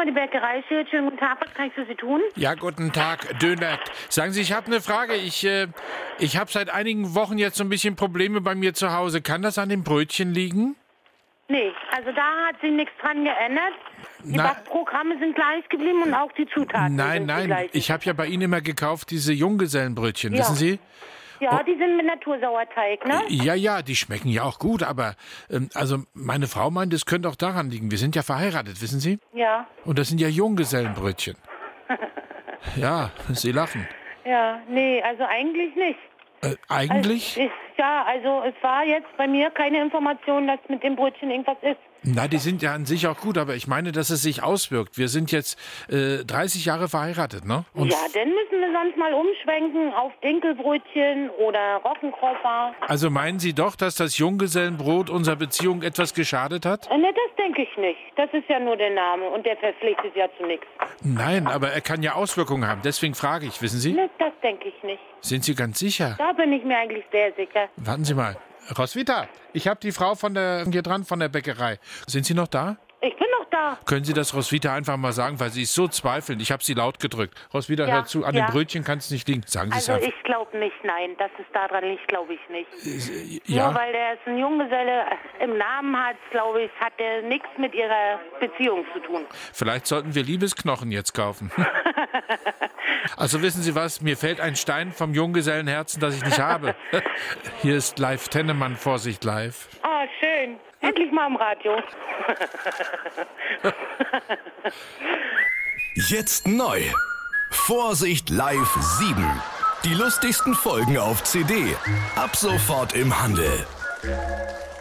Firma, die Bäckerei steht. Schönen guten Tag, was kann ich für Sie tun? Ja, guten Tag, Döner. Sagen Sie, ich habe eine Frage. Ich habe seit einigen Wochen jetzt so ein bisschen Probleme bei mir zu Hause. Kann das an dem Brötchen liegen? Nee, also da hat sich nichts dran geändert. Die Backprogramme sind gleich geblieben und auch die Zutaten sind die gleichen. Ich habe ja bei Ihnen immer gekauft, diese Junggesellenbrötchen, wissen Sie? Ja, die sind mit Natursauerteig, ne? Ja, die schmecken ja auch gut, aber also meine Frau meint, es könnte auch daran liegen. Wir sind ja verheiratet, wissen Sie? Ja. Und das sind ja Junggesellenbrötchen. Ja, Sie lachen. Ja, nee, also eigentlich nicht. Eigentlich? Also es war jetzt bei mir keine Information, dass mit dem Brötchen irgendwas ist. Na, die sind ja an sich auch gut, aber ich meine, dass es sich auswirkt. Wir sind jetzt 30 Jahre verheiratet, ne? Und ja, dann müssen wir sonst mal umschwenken auf Dinkelbrötchen oder Roggenkropper. also meinen Sie doch, dass das Junggesellenbrot unserer Beziehung etwas geschadet hat? Ne, das denke ich nicht. Das ist ja nur der Name und der verpflichtet ja zu nichts. Nein, aber er kann ja Auswirkungen haben. Deswegen frage ich, wissen Sie? Ne, das denke ich nicht. Sind Sie ganz sicher? Da bin ich mir eigentlich sehr sicher. Warten Sie mal. Roswitha, ich habe die Frau von der Bäckerei. Sind Sie noch da? Ich bin noch da. Können Sie das Roswitha einfach mal sagen, weil sie ist so zweifelnd. Ich habe sie laut gedrückt. Roswitha, Ja, hör zu, an dem Brötchen kann es nicht liegen. Sagen Sie es Also einfach. ich glaube nicht, nein, dass es daran liegt, glaube ich nicht. Ja. Nur weil der ist ein Junggeselle im Namen hat, glaube ich, hat der nichts mit ihrer Beziehung zu tun. Vielleicht sollten wir Liebesknochen jetzt kaufen. Also wissen Sie was, mir fällt ein Stein vom Junggesellenherzen, das ich nicht habe. Hier ist live Tennemann, Vorsicht live. Ah, schön. Endlich mal im Radio. Jetzt neu. Vorsicht live 7. Die lustigsten Folgen auf CD. Ab sofort im Handel.